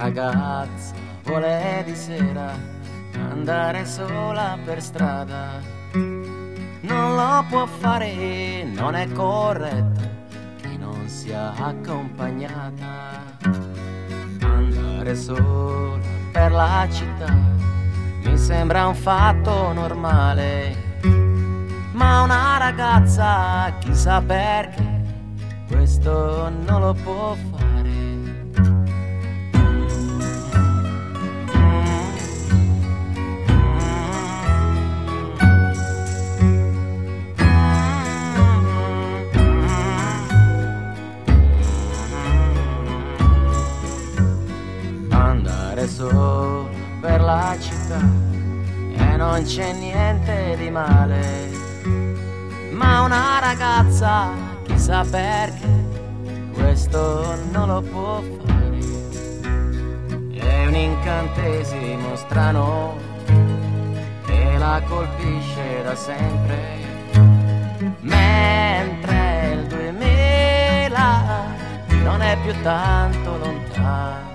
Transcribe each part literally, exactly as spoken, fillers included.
ragazza vuole di sera andare sola per strada, non lo può fare, non è corretto che non sia accompagnata. Andare sola per la città mi sembra un fatto normale, ma una ragazza chissà perché questo non lo può fare. Andare solo per la città e non c'è niente di male, ma una ragazza chissà perché questo non lo può fare. È un incantesimo strano che la colpisce da sempre, mentre il duemila non è più tanto lontano.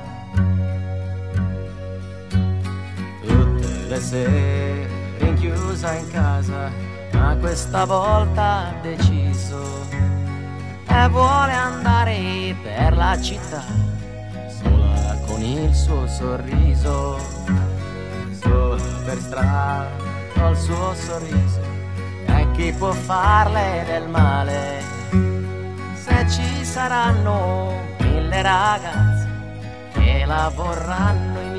Tutte le sere rinchiusa in casa, ma questa volta ha deciso e vuole andare per la città sola con il suo sorriso, sola per strada col suo sorriso. E chi può farle del male se ci saranno mille ragazze che la vorranno in